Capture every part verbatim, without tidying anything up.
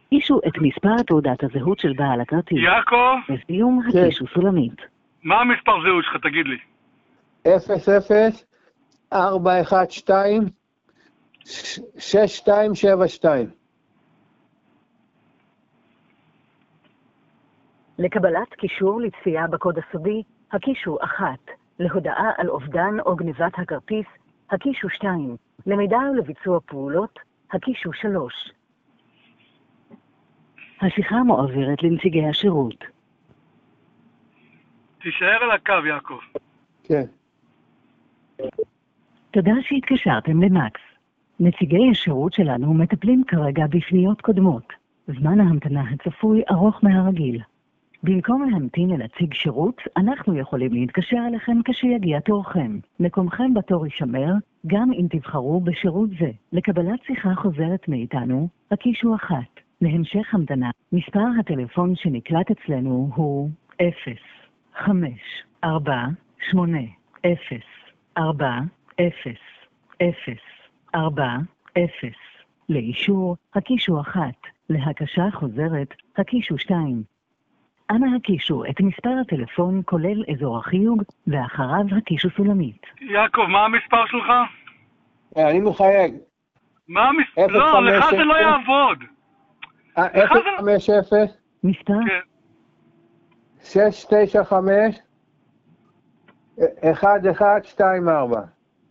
קישו את מספר תעודת הזהות של בעל הכרטיס. יעקב? בסיום הקישו סולמית. מה המספר זהות שלך, תגיד לי? אפס אפס ארבע אחת שתיים שש שתיים שבע שתיים. לקבלת קישור לצפייה בקוד הסודי, הקישו אחת. להודעה על אובדן או גניבת הכרטיס, הקישו שתיים. למידע ולביצוע פעולות, הקישו שלוש. השיחה מועברת לנציגי השירות. תישאר על הקו, יעקב. כן. תודה שהתקשרתם למקס. נציגי השירות שלנו מטפלים כרגע בפניות קודמות. זמן ההמתנה הצפוי ארוך מהרגיל. במקום להמתין לנציג שירות, אנחנו יכולים להתקשר אליכם כשיגיע תורכם. מקומכם בתור יישמר, גם אם תבחרו בשירות זה. לקבלת שיחה חוזרת מאיתנו, הקישו אחת. להמשך המתנה, מספר הטלפון שנקלט אצלנו הוא אפס חמש ארבע שמונה אפס ארבע אפס אפס ארבע אפס. לאישור, הקישו אחת. להקשה חוזרת, הקישו שתיים. אנא הקישו את מספר הטלפון כולל אזור החיוג, ואחריו הקישו סולמית. יעקב, מה המספר שלך? אני מחייג. מה המספר? לא, לך זה לא יעבוד. אפס חמש אפס מספר? כן. שש תשע חמש אחת אחת שתיים ארבע.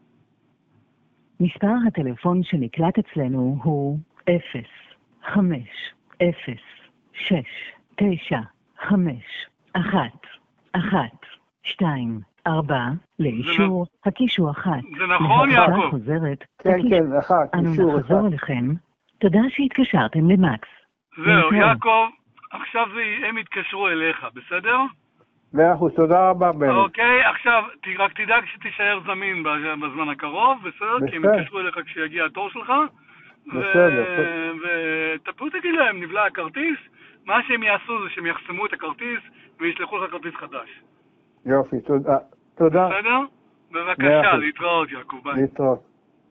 מספר הטלפון שנקלט אצלנו הוא אפס חמש אפס שש תשע חמש אחת אחת שתיים ארבע. לאישור, הקישו אחת. זה נכון, יעקב? חוזרת, כן, כן, אחת. אנו נחזור אליכם. תודה שהתקשרתם למקס. זהו, יעקב, עכשיו הם יתקשרו אליך, בסדר? מאה אחוז, תודה רבה בני. אוקיי, עכשיו, רק תדאג שתישאר זמין בזמן הקרוב, בסדר? כי הם יתקשרו אליך כשיגיע התור שלך. בסדר. ותפו תגיד להם, נבלע הכרטיס, מה שהם יעשו זה שהם יחסמו את הכרטיס וישלחו לך כרטיס חדש. יופי, תודה. תודה. בסדר? בבקשה, להתראות יעקב, ביי. להתראות.